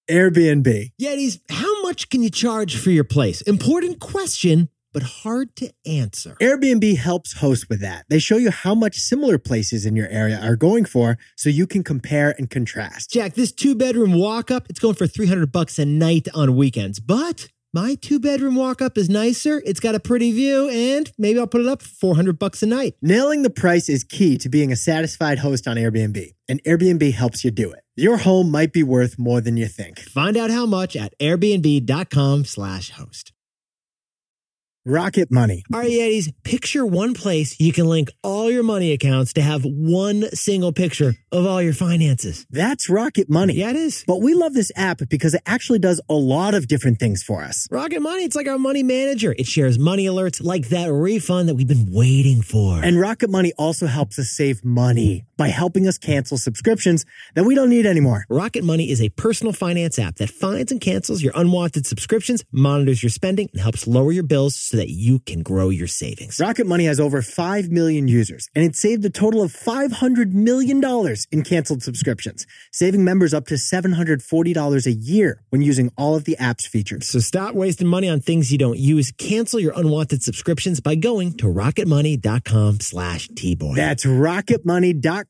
Airbnb. Yetis, how much can you charge for your place? Important question, but hard to answer. Airbnb helps host with that. They show you how much similar places in your area are going for so you can compare and contrast. Jack, this 2-bedroom walk-up, it's going for $300 a night on weekends. But my 2-bedroom walk-up is nicer, it's got a pretty view, and maybe I'll put it up for $400 a night. Nailing the price is key to being a satisfied host on Airbnb, and Airbnb helps you do it. Your home might be worth more than you think. Find out how much at airbnb.com/host. Rocket Money. All right, Yetis, picture one place you can link all your money accounts to have one single picture of all your finances. That's Rocket Money. Yeah, it is. But we love this app because it actually does a lot of different things for us. Rocket Money, it's like our money manager. It shares money alerts like that refund that we've been waiting for. And Rocket Money also helps us save money by helping us cancel subscriptions that we don't need anymore. Rocket Money is a personal finance app that finds and cancels your unwanted subscriptions, monitors your spending, and helps lower your bills so that you can grow your savings. Rocket Money has over 5 million users, and it saved a total of $500 million in canceled subscriptions, saving members up to $740 a year when using all of the app's features. So stop wasting money on things you don't use. Cancel your unwanted subscriptions by going to rocketmoney.com/TBoy. That's rocketmoney.com/TBOY.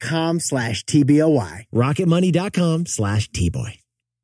rocketmoney.com/TBoy.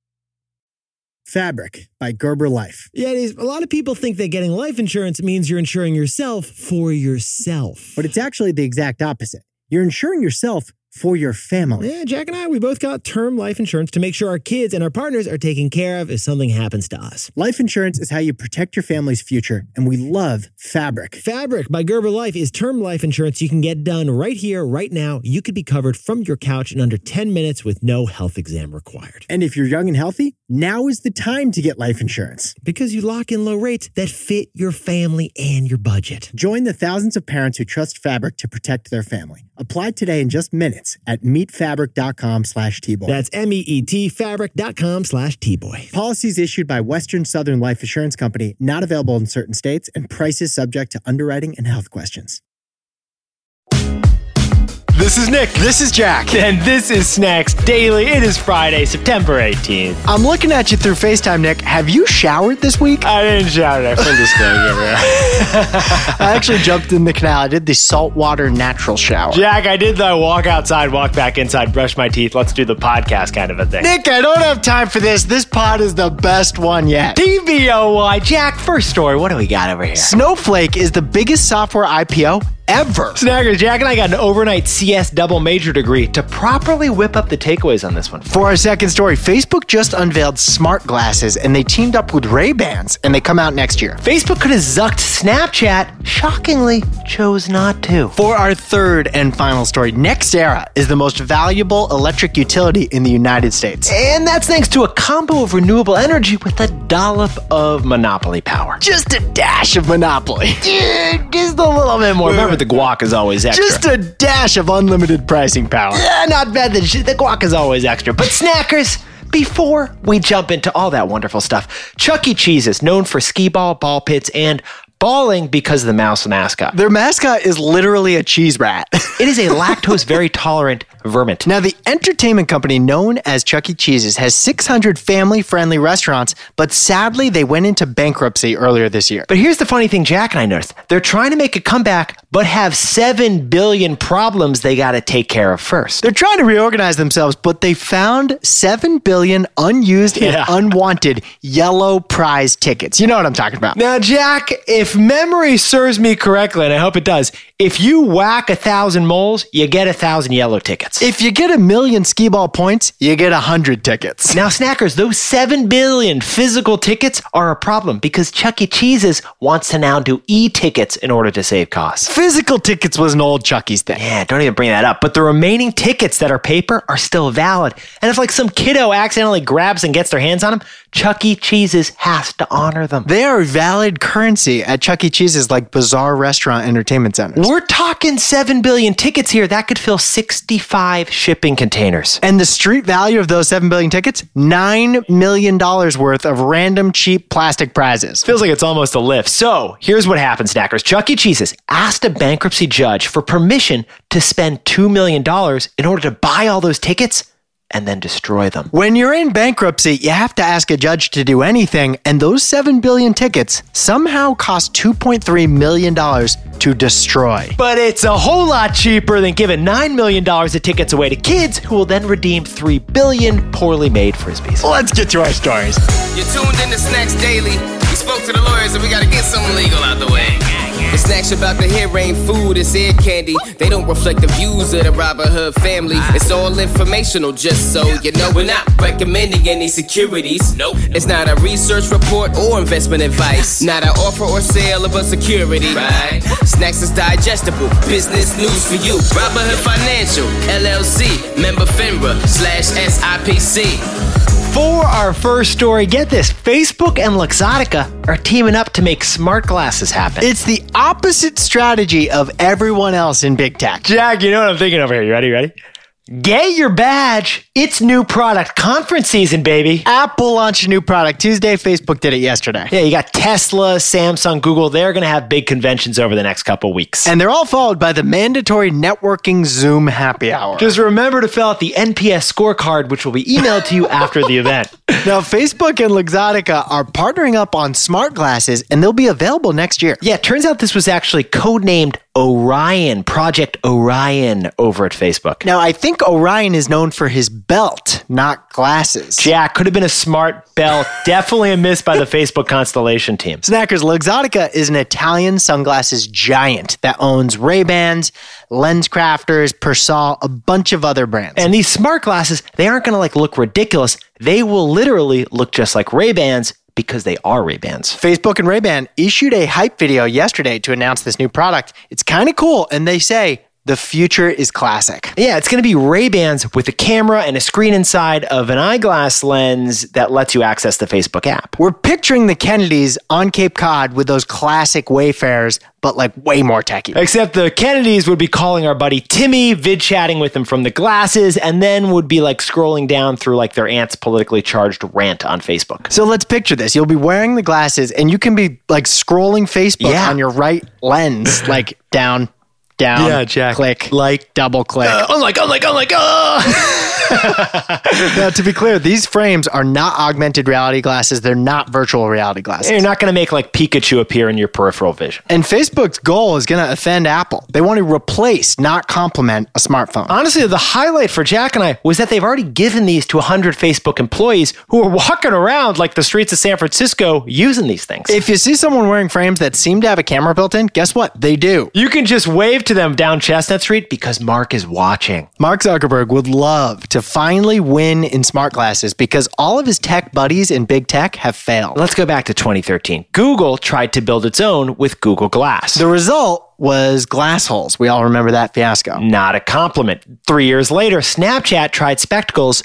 Fabric by Gerber Life. Yeah, a lot of people think that getting life insurance means you're insuring yourself for yourself. But it's actually the exact opposite. You're insuring yourself for your family. Yeah, Jack and I, we both got term life insurance to make sure our kids and our partners are taken care of if something happens to us. Life insurance is how you protect your family's future, and we love Fabric. Fabric by Gerber Life is term life insurance you can get done right here, right now. You could be covered from your couch in under 10 minutes with no health exam required. And if you're young and healthy, now is the time to get life insurance. Because you lock in low rates that fit your family and your budget. Join the thousands of parents who trust Fabric to protect their family. Apply today in just minutes at meetfabric.com/TBoy. That's MEET fabric.com/TBoy. Policies issued by Western Southern Life Assurance Company, not available in certain states, and prices subject to underwriting and health questions. This is Nick. This is Jack. And this is Snacks Daily. It is Friday, September 18th. I'm looking at you through FaceTime, Nick. Have you showered this week? I didn't shower. I filled this thing over. I actually jumped in the canal. I did the saltwater natural shower. Jack, I did the walk outside, walk back inside, brush my teeth, let's do the podcast kind of a thing. Nick, I don't have time for this. This pod is the best one yet. TBOY. Jack, first story. What do we got over here? Snowflake is the biggest software IPO ever. Snackers, Jack and I got an overnight CS double major degree to properly whip up the takeaways on this one. For our second story, Facebook just unveiled smart glasses and they teamed up with Ray-Bans and they come out next year. Facebook could have zucked Snapchat, shockingly chose not to. For our third and final story, NextEra is the most valuable electric utility in the United States. And that's thanks to a combo of renewable energy with a dollop of monopoly power. Just a dash of monopoly. Just a little bit more. Remember, the guac is always extra. Just a dash of unlimited pricing power. Not bad. The guac is always extra. But snackers, before we jump into all that wonderful stuff, Chuck E. Cheese is known for skee ball, ball pits, and balling because of the mouse mascot. Their mascot is literally a cheese rat. It is a lactose very tolerant vermint. Now, the entertainment company known as Chuck E. Cheese's has 600 family-friendly restaurants, but sadly, they went into bankruptcy earlier this year. But here's the funny thing Jack and I noticed. They're trying to make a comeback, but have 7 billion problems they got to take care of first. They're trying to reorganize themselves, but they found 7 billion unused and unwanted yellow prize tickets. You know what I'm talking about. Now, Jack, if memory serves me correctly, and I hope it does, if you whack 1,000 moles, you get 1,000 yellow tickets. If you get 1 million skee ball points, you get 100 tickets. Now, snackers, those 7 billion physical tickets are a problem because Chuck E. Cheese's wants to now do e-tickets in order to save costs. Physical tickets was an old Chuck E.'s thing. Yeah, don't even bring that up. But the remaining tickets that are paper are still valid. And if like some kiddo accidentally grabs and gets their hands on them, Chuck E. Cheese's has to honor them. They are valid currency at Chuck E. Cheese's like bizarre restaurant entertainment centers. We're talking 7 billion tickets here. That could fill 65 shipping containers. And the street value of those 7 billion tickets, $9 million worth of random cheap plastic prizes. Feels like it's almost a lift. So here's what happened, snackers. Chuck E. Cheese's asked a bankruptcy judge for permission to spend $2 million in order to buy all those tickets and then destroy them. When you're in bankruptcy, you have to ask a judge to do anything, and those 7 billion tickets somehow cost $2.3 million to destroy. But it's a whole lot cheaper than giving $9 million of tickets away to kids who will then redeem $3 billion poorly made Frisbees. Let's get to our stories. You're tuned in to Snacks Daily. We spoke to the lawyers and we gotta get something legal out the way. The snacks about to hear ain't food, it's ear candy. They don't reflect the views of the Robin Hood family. It's all informational, just so you know. We're not recommending any securities. Nope. It's not a research report or investment advice. Not an offer or sale of a security. Right. Snacks is digestible. Business news for you. Robin Hood Financial, LLC. Member FINRA/SIPC. For our first story, get this, Facebook and Luxottica are teaming up to make smart glasses happen. It's the opposite strategy of everyone else in big tech. Jack, you know what I'm thinking over here. You ready? Get your badge. It's new product conference season, baby. Apple launched a new product Tuesday. Facebook did it yesterday. Yeah, you got Tesla, Samsung, Google. They're going to have big conventions over the next couple weeks. And they're all followed by the mandatory networking Zoom happy hour. Just remember to fill out the NPS scorecard, which will be emailed to you after the event. Now, Facebook and Luxottica are partnering up on smart glasses, and they'll be available next year. Yeah, it turns out this was actually codenamed Orion, Project Orion over at Facebook. Now, I think Orion is known for his belt, not glasses. Jack, could have been a smart belt. Definitely a miss by the Facebook Constellation team. Snackers, Luxottica is an Italian sunglasses giant that owns Ray-Bans, LensCrafters, Persol, a bunch of other brands. And these smart glasses, they aren't going to look ridiculous. They will literally look just like Ray-Bans because they are Ray-Bans. Facebook and Ray-Ban issued a hype video yesterday to announce this new product. It's kind of cool, and they say the future is classic. Yeah, it's going to be Ray-Bans with a camera and a screen inside of an eyeglass lens that lets you access the Facebook app. We're picturing the Kennedys on Cape Cod with those classic Wayfarers, but way more techie. Except the Kennedys would be calling our buddy Timmy, vid-chatting with him from the glasses, and then would be scrolling down through their aunt's politically charged rant on Facebook. So let's picture this. You'll be wearing the glasses, and you can be scrolling Facebook on your right lens, down, yeah, Jack. Click, double click. Unlike. Now, to be clear, these frames are not augmented reality glasses. They're not virtual reality glasses. You're not going to make Pikachu appear in your peripheral vision. And Facebook's goal is going to offend Apple. They want to replace, not complement, a smartphone. Honestly, the highlight for Jack and I was that they've already given these to 100 Facebook employees who are walking around the streets of San Francisco using these things. If you see someone wearing frames that seem to have a camera built in, guess what? They do. You can just wave to them down Chestnut Street because Mark is watching. Mark Zuckerberg would love to finally win in smart glasses because all of his tech buddies in big tech have failed. Let's go back to 2013. Google tried to build its own with Google Glass. The result was glass holes. We all remember that fiasco. Not a compliment. 3 years later, Snapchat tried spectacles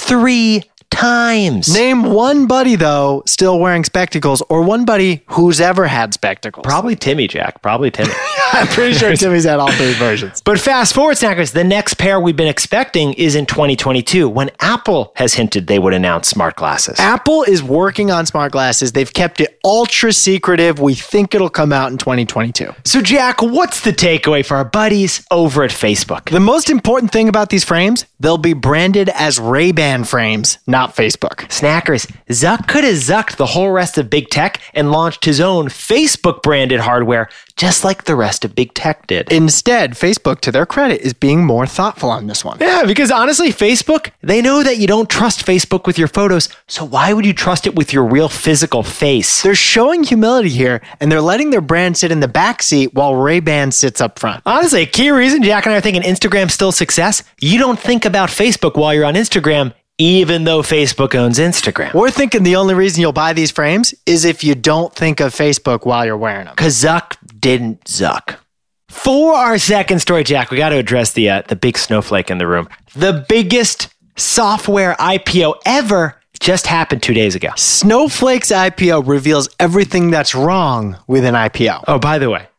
3 times. Name one buddy, though, still wearing spectacles, or one buddy who's ever had spectacles. Probably Timmy, Jack. Probably Timmy. I'm pretty sure Timmy's had all 3 versions. But fast forward, Snackers, the next pair we've been expecting is in 2022 when Apple has hinted they would announce smart glasses. Apple is working on smart glasses. They've kept it ultra secretive. We think it'll come out in 2022. So, Jack, what's the takeaway for our buddies over at Facebook? The most important thing about these frames, they'll be branded as Ray-Ban frames, not Facebook. Snackers, Zuck could have zucked the whole rest of big tech and launched his own Facebook-branded hardware, just like the rest of big tech did. Instead, Facebook, to their credit, is being more thoughtful on this one. Yeah, because honestly, Facebook, they know that you don't trust Facebook with your photos, so why would you trust it with your real physical face? They're showing humility here, and they're letting their brand sit in the backseat while Ray-Ban sits up front. Honestly, a key reason Jack and I are thinking Instagram's still success, you don't think about Facebook while you're on Instagram, even though Facebook owns Instagram. We're thinking the only reason you'll buy these frames is if you don't think of Facebook while you're wearing them. Because Zuck didn't Zuck. For our second story, Jack, we got to address the big snowflake in the room. The biggest software IPO ever just happened 2 days ago. Snowflake's IPO reveals everything that's wrong with an IPO. Oh, by the way,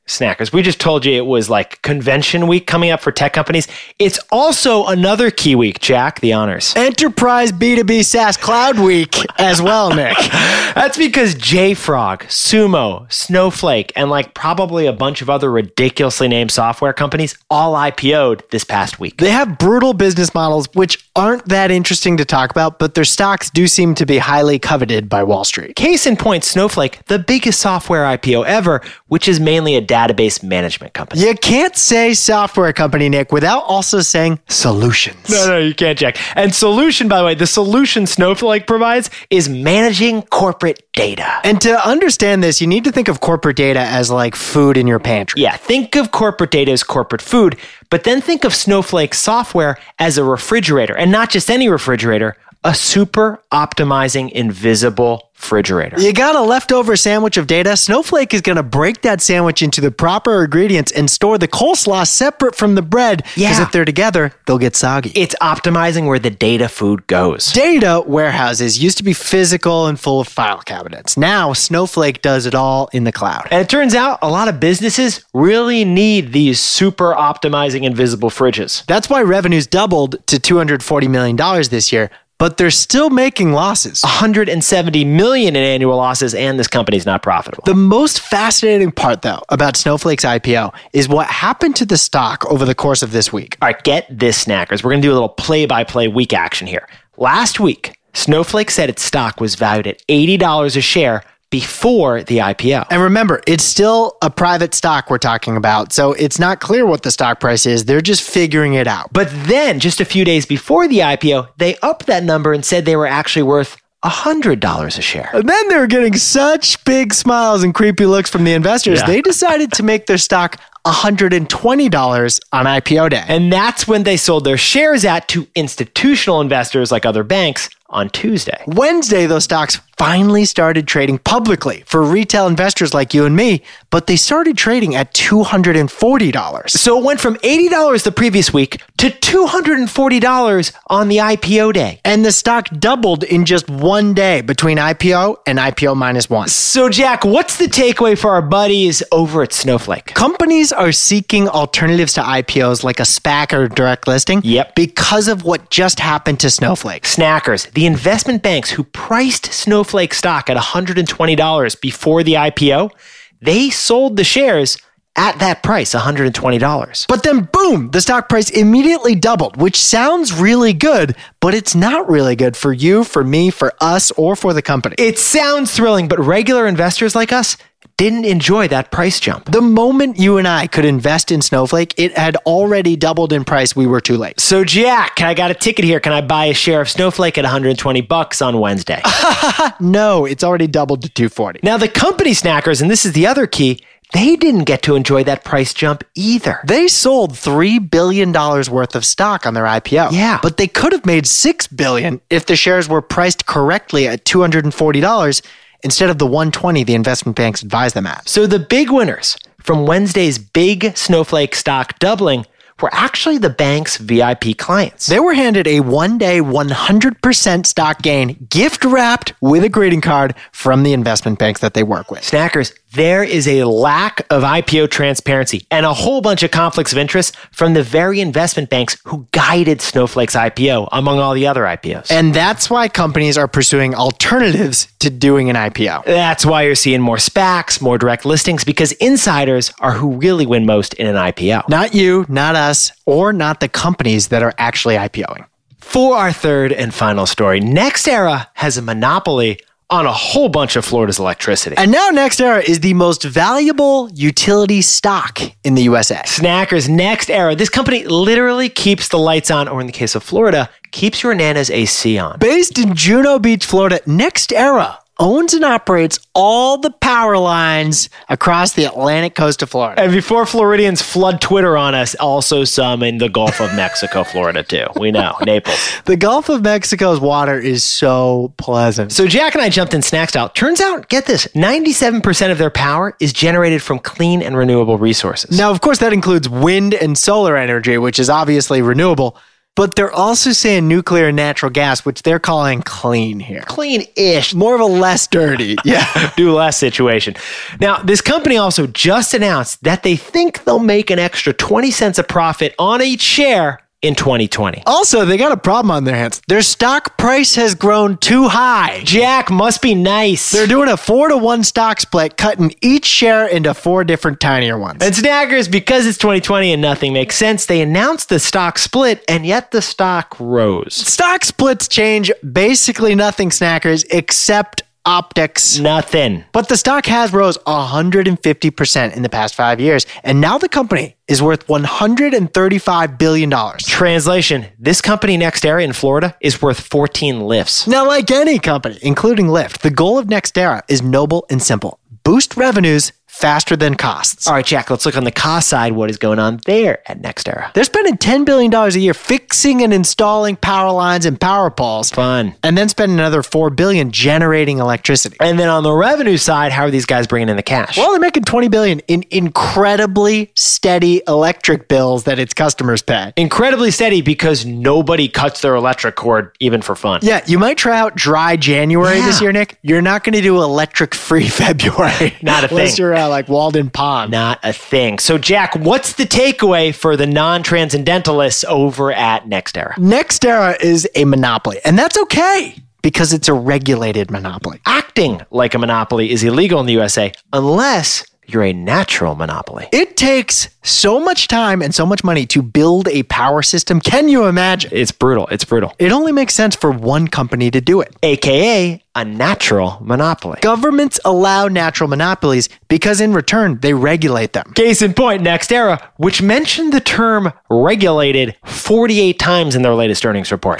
Snackers, we just told you it was like convention week coming up for tech companies. It's also another key week, Jack, the honors. Enterprise B2B SaaS Cloud Week as well, Nick. That's because JFrog, Sumo, Snowflake, and like probably a bunch of other ridiculously named software companies all IPO'd this past week. They have brutal business models, which aren't that interesting to talk about, but their stocks do seem to be highly coveted by Wall Street. Case in point, Snowflake, the biggest software IPO ever, which is mainly a database management company. You can't say software company, Nick, without also saying solutions. No, you can't, Jack. And solution, by the way, the solution Snowflake provides is managing corporate data. And to understand this, you need to think of corporate data as like food in your pantry. Yeah, think of corporate data as corporate food, but then think of Snowflake software as a refrigerator, and not just any refrigerator, a super optimizing invisible refrigerator. You got a leftover sandwich of data? Snowflake is going to break that sandwich into the proper ingredients and store the coleslaw separate from the bread. Because if they're together, they'll get soggy. It's optimizing where the data food goes. Data warehouses used to be physical and full of file cabinets. Now, Snowflake does it all in the cloud. And it turns out a lot of businesses really need these super optimizing invisible fridges. That's why revenues doubled to $240 million this year. But they're still making losses. $170 million in annual losses, and this company's not profitable. The most fascinating part, though, about Snowflake's IPO is what happened to the stock over the course of this week. All right, get this, Snackers. We're going to do a little play-by-play week action here. Last week, Snowflake said its stock was valued at $80 a share before the IPO. And remember, it's still a private stock we're talking about, so it's not clear what the stock price is. They're just figuring it out. But then, just a few days before the IPO, they upped that number and said they were actually worth $100 a share. And then they were getting such big smiles and creepy looks from the investors, they decided to make their stock $120 on IPO day. And that's when they sold their shares to institutional investors like other banks on Tuesday. Wednesday, those stocks finally started trading publicly for retail investors like you and me, but they started trading at $240. So it went from $80 the previous week to $240 on the IPO day. And the stock doubled in just one day between IPO and IPO minus one. So Jack, what's the takeaway for our buddies over at Snowflake? Companies are seeking alternatives to IPOs like a SPAC or direct listing because of what just happened to Snowflake. Snackers, the investment banks who priced Snowflake stock at $120 before the IPO, they sold the shares at that price, $120. But then boom, the stock price immediately doubled, which sounds really good, but it's not really good for you, for me, for us, or for the company. It sounds thrilling, but regular investors like us didn't enjoy that price jump. The moment you and I could invest in Snowflake, it had already doubled in price. We were too late. So Jack, I got a ticket here. Can I buy a share of Snowflake at $120 on Wednesday? No, it's already doubled to $240. Now the company Snackers, and this is the other key, they didn't get to enjoy that price jump either. They sold $3 billion worth of stock on their IPO. Yeah. But they could have made $6 billion if the shares were priced correctly at $240 instead of the $120 the investment banks advised them at. So the big winners from Wednesday's big Snowflake stock doubling were actually the bank's VIP clients. They were handed a one-day 100% stock gain, gift-wrapped with a greeting card from the investment banks that they work with. Snackers, there is a lack of IPO transparency and a whole bunch of conflicts of interest from the very investment banks who guided Snowflake's IPO, among all the other IPOs. And that's why companies are pursuing alternatives to doing an IPO. That's why you're seeing more SPACs, more direct listings, because insiders are who really win most in an IPO. Not you, not us, or not the companies that are actually IPOing. For our third and final story, NextEra has a monopoly on a whole bunch of Florida's electricity. And now NextEra is the most valuable utility stock in the USA. Snackers, NextEra, this company literally keeps the lights on, or in the case of Florida, keeps your Nana's AC on. Based in Juno Beach, Florida, NextEra owns and operates all the power lines across the Atlantic coast of Florida. And before Floridians flood Twitter on us, also some in the Gulf of Mexico, Florida too. We know, Naples. The Gulf of Mexico's water is so pleasant. So Jack and I jumped in snack style. Turns out, get this, 97% of their power is generated from clean and renewable resources. Now, of course, that includes wind and solar energy, which is obviously renewable. But they're also saying nuclear and natural gas, which they're calling clean here. Clean-ish. More of a less dirty. Yeah. Do less situation. Now, this company also just announced that they think they'll make an extra 20 cents a profit on each share in 2020. Also, they got a problem on their hands. Their stock price has grown too high. Jack, must be nice. They're doing a 4-to-1 stock split, cutting each share into 4 different tinier ones. And Snackers, because it's 2020 and nothing makes sense, they announced the stock split, and yet the stock rose. Stock splits change basically nothing, Snackers, except optics. Nothing. But the stock has rose 150% in the past 5 years, and now the company is worth $135 billion. Translation, this company NextEra in Florida is worth 14 lifts. Now, like any company, including Lyft, the goal of NextEra is noble and simple. Boost revenues faster than costs. All right, Jack, let's look on the cost side. What is going on there at NextEra? They're spending $10 billion a year fixing and installing power lines and power poles. Fun. And then spending another $4 billion generating electricity. And then on the revenue side, how are these guys bringing in the cash? Well, they're making $20 billion in incredibly steady electric bills that its customers pay. Incredibly steady because nobody cuts their electric cord even for fun. Yeah, you might try out dry January this year, Nick. You're not going to do electric-free February. Not a thing. Unless you're like Walden Pond. Not a thing. So, Jack, what's the takeaway for the non-transcendentalists over at NextEra? NextEra is a monopoly, and that's okay because it's a regulated monopoly. Acting like a monopoly is illegal in the USA unless you're a natural monopoly. It takes so much time and so much money to build a power system. Can you imagine? It's brutal. It's brutal. It only makes sense for one company to do it. AKA a natural monopoly. Governments allow natural monopolies because in return, they regulate them. Case in point, NextEra, which mentioned the term regulated 48 times in their latest earnings report.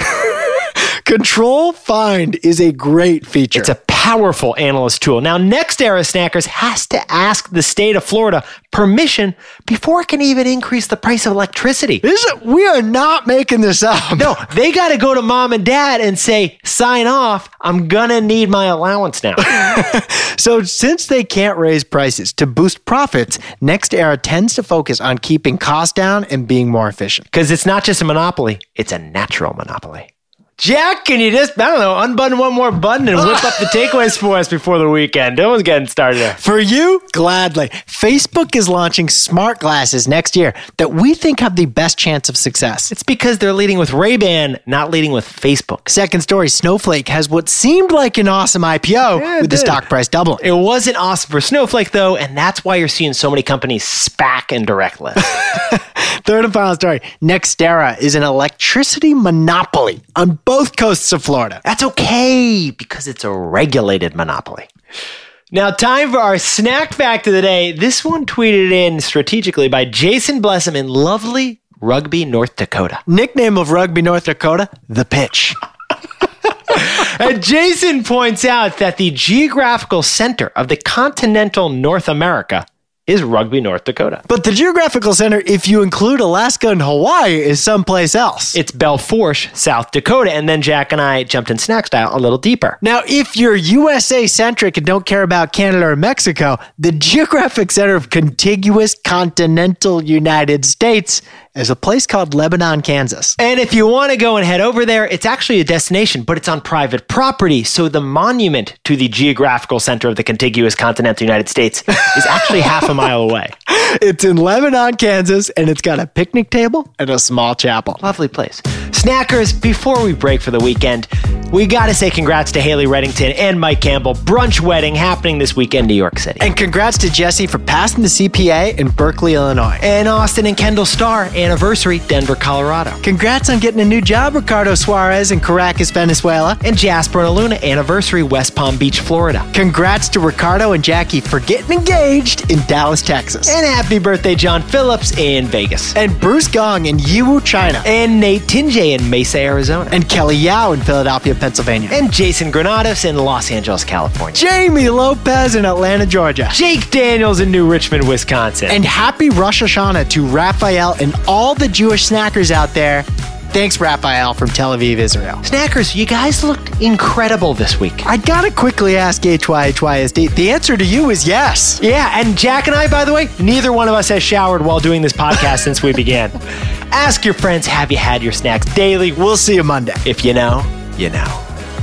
Control Find is a great feature. It's a powerful analyst tool. Now, NextEra Snackers has to ask the state of Florida permission before it can even increase the price of electricity. We are not making this up. No, they got to go to mom and dad and say, sign off. I'm going to need my allowance now. So since they can't raise prices to boost profits, NextEra tends to focus on keeping costs down and being more efficient. Because it's not just a monopoly, it's a natural monopoly. Jack, can you just, unbutton one more button and whip up the takeaways for us before the weekend? It was getting started there. For you, gladly. Facebook is launching smart glasses next year that we think have the best chance of success. It's because they're leading with Ray-Ban, not leading with Facebook. Second story, Snowflake has what seemed like an awesome IPO with the stock price doubling. It wasn't awesome for Snowflake, though, and that's why you're seeing so many companies SPAC and direct list. Third and final story, NextEra is an electricity monopoly on both coasts of Florida. That's okay, because it's a regulated monopoly. Now, time for our snack fact of the day. This one tweeted in strategically by Jason Blessum in lovely Rugby, North Dakota. Nickname of Rugby, North Dakota, The Pitch. And Jason points out that the geographical center of the continental North America is Rugby, North Dakota. But the geographical center, if you include Alaska and Hawaii, is someplace else. It's Belfourche, South Dakota. And then Jack and I jumped in snack style a little deeper. Now, if you're USA-centric and don't care about Canada or Mexico, the geographic center of contiguous continental United States is a place called Lebanon, Kansas. And if you want to go and head over there, it's actually a destination, but it's on private property. So the monument to the geographical center of the contiguous continental United States is actually half a mile away. It's in Lebanon, Kansas, and it's got a picnic table and a small chapel. Lovely place. Snackers, before we break for the weekend, we got to say congrats to Haley Reddington and Mike Campbell. Brunch wedding happening this weekend in New York City. And congrats to Jesse for passing the CPA in Berkeley, Illinois. And Austin and Kendall Starr, anniversary, Denver, Colorado. Congrats on getting a new job, Ricardo Suarez in Caracas, Venezuela. And Jasper and Aluna, anniversary, West Palm Beach, Florida. Congrats to Ricardo and Jackie for getting engaged in Dallas, Texas. And happy birthday, John Phillips in Vegas. And Bruce Gong in Yiwu, China. And Nate Tinjay in Mesa, Arizona. And Kelly Yao in Philadelphia, Pennsylvania. And Jason Granados in Los Angeles, California. Jamie Lopez in Atlanta, Georgia. Jake Daniels in New Richmond, Wisconsin. And happy Rosh Hashanah to Raphael and all the Jewish snackers out there. Thanks, Raphael from Tel Aviv, Israel. Snackers, you guys looked incredible this week. I gotta quickly ask HYHYSD. The answer to you is yes. Yeah, and Jack and I, by the way, neither one of us has showered while doing this podcast since we began. Ask your friends, have you had your snacks daily? We'll see you Monday. If you know, you know.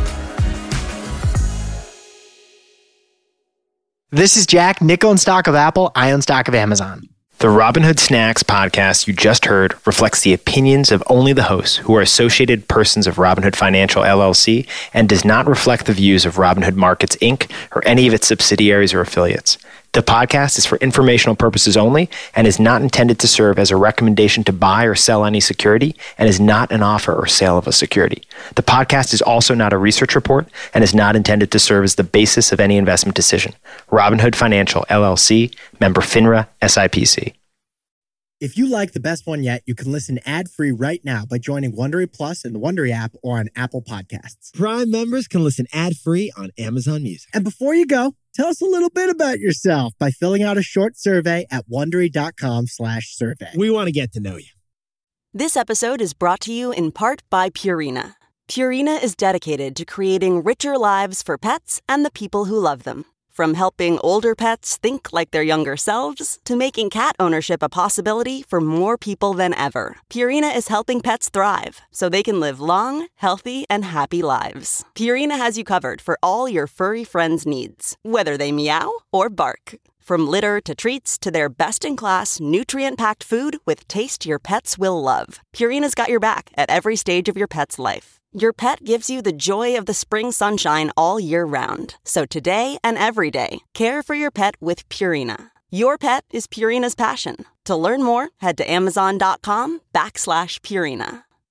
This is Jack. Nick owns stock of Apple. I own stock of Amazon. The Robinhood Snacks podcast you just heard reflects the opinions of only the hosts who are associated persons of Robinhood Financial LLC and does not reflect the views of Robinhood Markets, Inc. or any of its subsidiaries or affiliates. The podcast is for informational purposes only and is not intended to serve as a recommendation to buy or sell any security and is not an offer or sale of a security. The podcast is also not a research report and is not intended to serve as the basis of any investment decision. Robinhood Financial LLC, member FINRA, SIPC. If you like The Best One Yet, you can listen ad-free right now by joining Wondery Plus in the Wondery app or on Apple Podcasts. Prime members can listen ad-free on Amazon Music. And before you go, tell us a little bit about yourself by filling out a short survey at Wondery.com/survey. We want to get to know you. This episode is brought to you in part by Purina. Purina is dedicated to creating richer lives for pets and the people who love them. From helping older pets think like their younger selves to making cat ownership a possibility for more people than ever, Purina is helping pets thrive so they can live long, healthy, and happy lives. Purina has you covered for all your furry friends' needs, whether they meow or bark. From litter to treats to their best-in-class, nutrient-packed food with taste your pets will love, Purina's got your back at every stage of your pet's life. Your pet gives you the joy of the spring sunshine all year round. So today and every day, care for your pet with Purina. Your pet is Purina's passion. To learn more, head to Amazon.com/Purina.